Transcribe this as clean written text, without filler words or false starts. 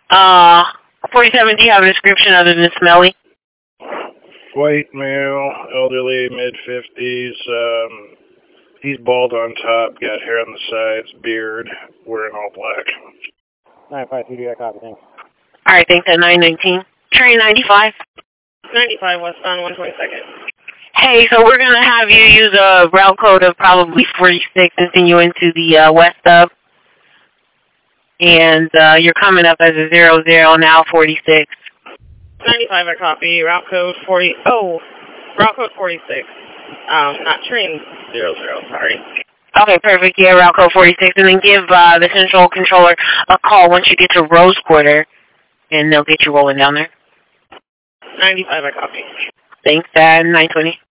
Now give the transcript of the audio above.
47, do you have a description other than smelly? White male, elderly, mid-50s. He's bald on top, got hair on the sides, beard, wearing all black. 952, I copy, thanks. All right, thanks at 919. Train 95. 95 westbound 122nd. Hey, so we're going to have you use a route code of probably 46 and send you into the west hub. And you're coming up as a 00 now, 46. 95, I copy. Route code 40. Oh, route code 46. Not train 00, sorry. Okay, perfect. Yeah, route code 46. And then give the central controller a call once you get to Rose Quarter, and they'll get you rolling down there. 95, I copy. Thanks, Dad. 920.